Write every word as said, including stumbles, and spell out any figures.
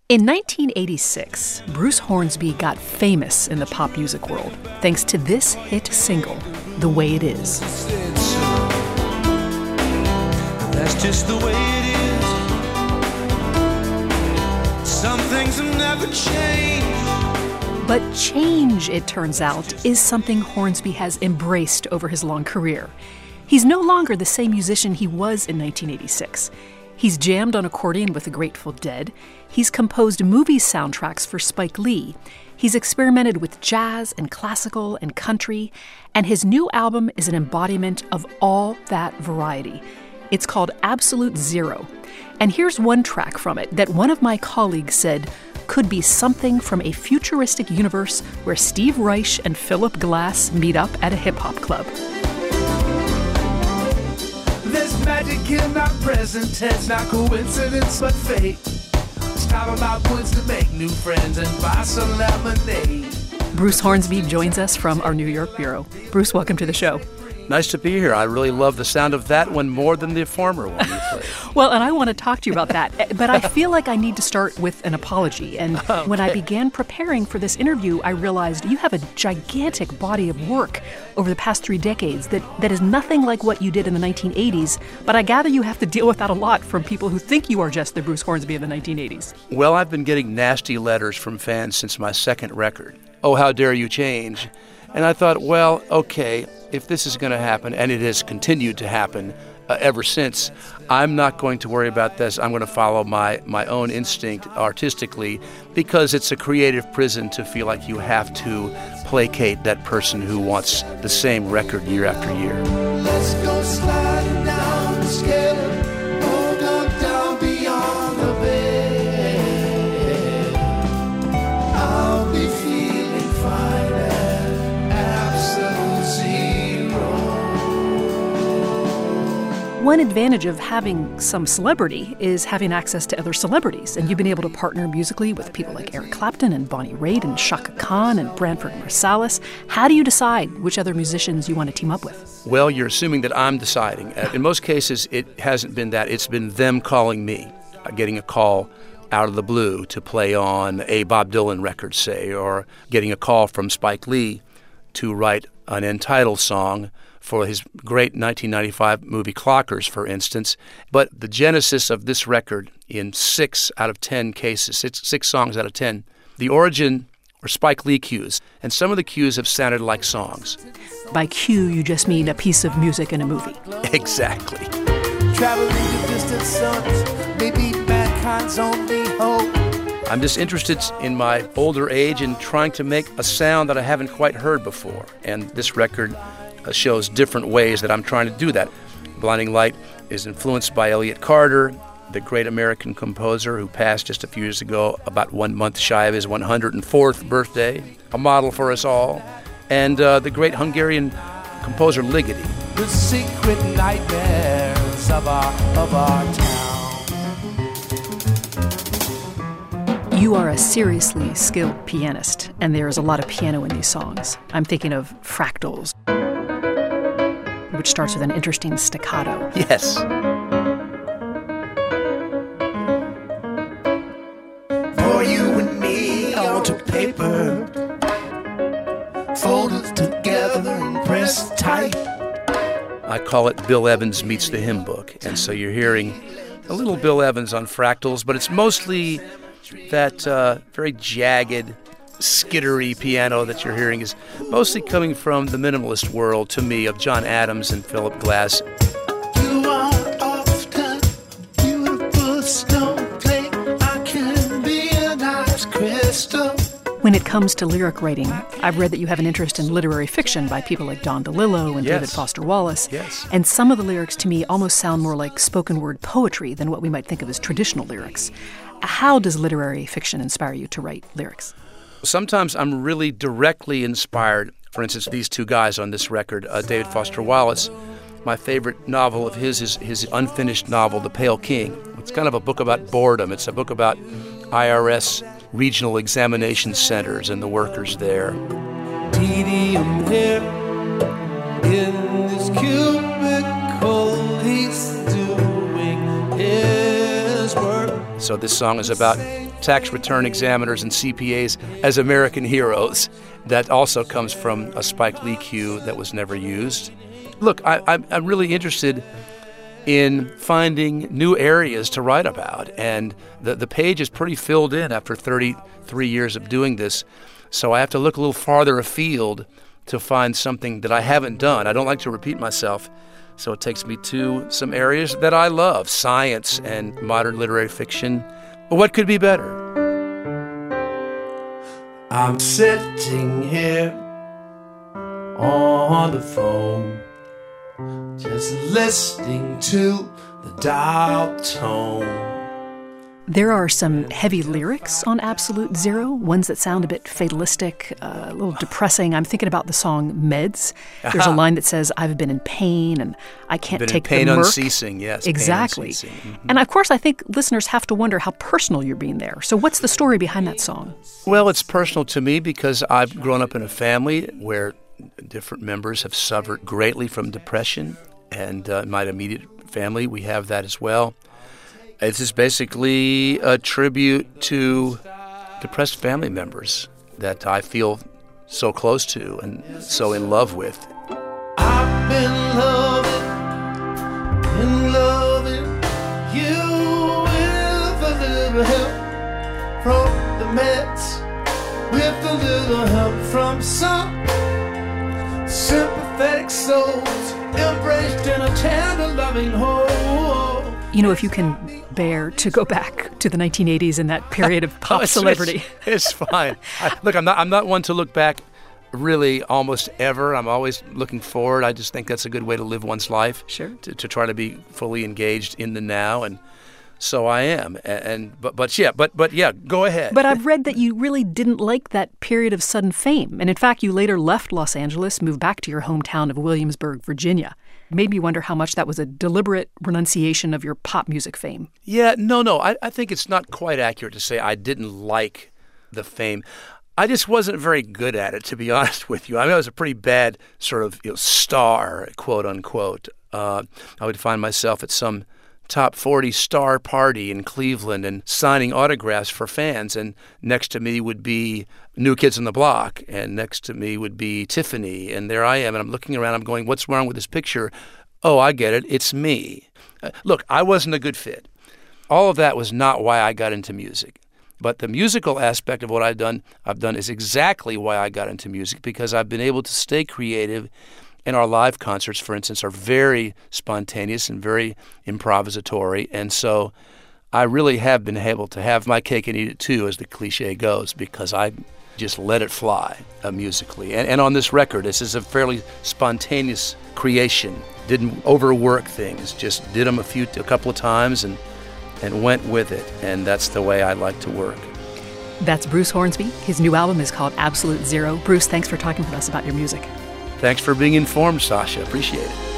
In nineteen eighty-six, Bruce Hornsby got famous in the pop music world thanks to this hit single, The Way It Is. That's just the way it is. Some things have never changed. But change, it turns out, is something Hornsby has embraced over his long career. He's no longer the same musician he was in nineteen eighty-six. He's jammed on accordion with the Grateful Dead. He's composed movie soundtracks for Spike Lee. He's experimented with jazz and classical and country. And his new album is an embodiment of all that variety. It's called Absolute Zero. And here's one track from it that one of my colleagues said could be something from a futuristic universe where Steve Reich and Philip Glass meet up at a hip-hop club. There's magic in our present tense, not coincidence but fate. It's time about woods to make new friends and buy some lemonade. Bruce Hornsby joins us from our New York bureau. Bruce, welcome to the show. Nice to be here. I really love the sound of that one more than the former one you played. Well, and I want to talk to you about that, but I feel like I need to start with an apology. And okay. When I began preparing for this interview, I realized you have a gigantic body of work over the past three decades that, that is nothing like what you did in the nineteen eighties, but I gather you have to deal with that a lot from people who think you are just the Bruce Hornsby of the nineteen eighties. Well, I've been getting nasty letters from fans since my second record. Oh, how dare you change? And I thought, well, okay, if this is going to happen, and it has continued to happen uh, ever since, I'm not going to worry about this. I'm going to follow my, my own instinct artistically, because it's a creative prison to feel like you have to placate that person who wants the same record year after year. Let's go sliding down the scale, hold on down beyond the bed. I'll be feeling fine at absolute zero. One advantage of having some celebrity is having access to other celebrities, and you've been able to partner musically with people like Eric Clapton and Bonnie Raitt and Chaka Khan and Branford Marsalis. How do you decide which other musicians you want to team up with? Well, you're assuming that I'm deciding. In most cases, it hasn't been that. It's been them calling me, getting a call out of the blue to play on a Bob Dylan record, say, or getting a call from Spike Lee to write an entitled song for his great nineteen ninety-five movie Clockers, for instance. But the genesis of this record, in six out of ten cases, six, six songs out of ten, the origin were Spike Lee cues, and some of the cues have sounded like songs. By cue, you just mean a piece of music in a movie. Exactly. Traveling to distant suns, maybe mankind's only hope. I'm just interested in my older age in trying to make a sound that I haven't quite heard before, and this record uh, shows different ways that I'm trying to do that. Blinding Light is influenced by Elliott Carter, the great American composer who passed just a few years ago, about one month shy of his one hundred fourth birthday, a model for us all, and uh, the great Hungarian composer Ligeti. The secret nightmares of our, of our town. You are a seriously skilled pianist, and there is a lot of piano in these songs. I'm thinking of Fractals, which starts with an interesting staccato. Yes. For you and me onto paper, folded together and pressed tight. I call it Bill Evans meets the hymn book, and so you're hearing a little Bill Evans on Fractals, but it's mostly that uh, very jagged, skittery piano that you're hearing is mostly coming from the minimalist world, to me, of John Adams and Philip Glass. You are often a beautiful snowflake. I can be a nice crystal. When it comes to lyric writing, I've read that you have an interest in literary fiction by people like Don DeLillo and Yes. David Foster Wallace. Yes. And some of the lyrics to me almost sound more like spoken word poetry than what we might think of as traditional lyrics. How does literary fiction inspire you to write lyrics? Sometimes I'm really directly inspired. For instance, these two guys on this record, uh, David Foster Wallace, my favorite novel of his is his unfinished novel, The Pale King. It's kind of a book about boredom. It's a book about I R S regional examination centers and the workers there. Tedium here in this cubicle, he's doing his work. So this song is about tax return examiners and C P As as American heroes. That also comes from a Spike Lee cue that was never used. Look, I, I'm, I'm really interested in finding new areas to write about, and the, the page is pretty filled in after thirty-three years of doing this, so I have to look a little farther afield to find something that I haven't done. I don't like to repeat myself, so it takes me to some areas that I love, science and modern literary fiction. But what could be better? I'm sitting here on the phone, just listening to the dial tone. There are some heavy lyrics on Absolute Zero, ones that sound a bit fatalistic, uh, a little depressing. I'm thinking about the song Meds. There's a line that says, I've been in pain and I can't been take in pain the murk. unceasing, yes. Exactly. Pain unceasing. Mm-hmm. And of course, I think listeners have to wonder how personal you're being there. So what's the story behind that song? Well, it's personal to me because I've grown up in a family where different members have suffered greatly from depression, and uh, in my immediate family, we have that as well. It's just basically a tribute to depressed family members that I feel so close to and so in love with. I've been loving, been loving you with a little help from the meds, with a little help from some sympathetic souls embraced in a tender, loving home. You know, if you can bear to go back to the nineteen eighties and that period of pop oh, it's, celebrity. It's, it's fine. I, look, I'm not I'm not one to look back really almost ever. I'm always looking forward. I just think that's a good way to live one's life. Sure. To, to try to be fully engaged in the now, and so I am. And, and but but yeah, but but yeah, go ahead. But I've read that you really didn't like that period of sudden fame. And in fact, you later left Los Angeles, moved back to your hometown of Williamsburg, Virginia. Made me wonder how much that was a deliberate renunciation of your pop music fame. Yeah, no, no. I, I think it's not quite accurate to say I didn't like the fame. I just wasn't very good at it, to be honest with you. I mean, I was a pretty bad sort of you know, star, quote unquote. Uh, I would find myself at some top forty star party in Cleveland and signing autographs for fans, and next to me would be New Kids on the Block, and next to me would be Tiffany, and there I am, and I'm looking around, I'm going, what's wrong with this picture? Oh, I get it, it's me. Uh, look, I wasn't a good fit. All of that was not why I got into music. But the musical aspect of what I've done, I've done is exactly why I got into music, because I've been able to stay creative. And our live concerts, for instance, are very spontaneous and very improvisatory. And so I really have been able to have my cake and eat it too, as the cliche goes, because I just let it fly uh, musically. And, and on this record, this is a fairly spontaneous creation. Didn't overwork things, just did them a few, a couple of times and, and went with it. And that's the way I like to work. That's Bruce Hornsby. His new album is called Absolute Zero. Bruce, thanks for talking with us about your music. Thanks for being informed, Sasha. Appreciate it.